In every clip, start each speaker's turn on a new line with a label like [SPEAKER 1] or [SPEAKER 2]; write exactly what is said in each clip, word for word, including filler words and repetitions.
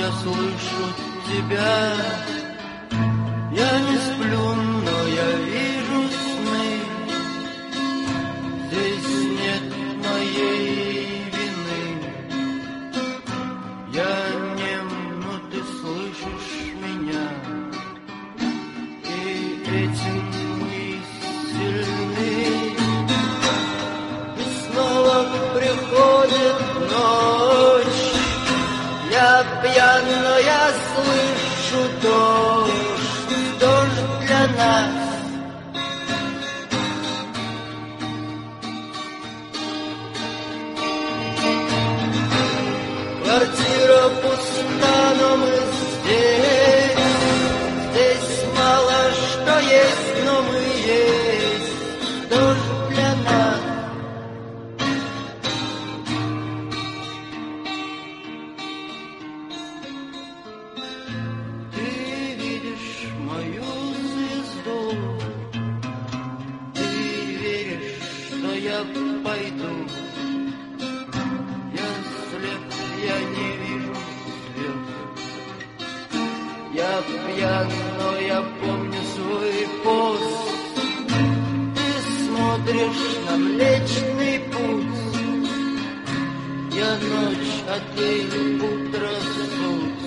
[SPEAKER 1] я слышу тебя. Я не сплю, но я вижу сны. Здесь нет моей вины. Я нем, но ты слышишь меня. И этим мы сильны. И снова приходит ночь. Я пьян, но я слышу дождь, дождь для нас. Квартира пуста, но мы здесь. Здесь мало что есть, но мы есть. Дождь для нас. Ты видишь мою звезду. Ты веришь, что я пойду. Я слеп, я не вижу звезд. Я пьян, но я помню свой пост. Ты смотришь на Млечный Путь. Я ночь, а ты утро суть.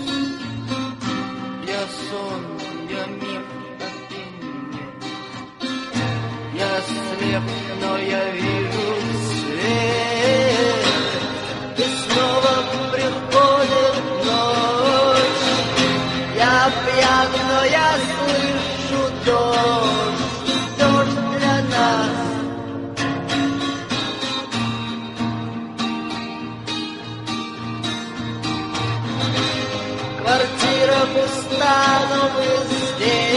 [SPEAKER 1] Я сон, я миг, а ты нет. Я слеп, но я вижу свет. И снова приходит ночь. Я пьян, но я слышу дождь, дождь для нас. Квартира пуста, но мы здесь.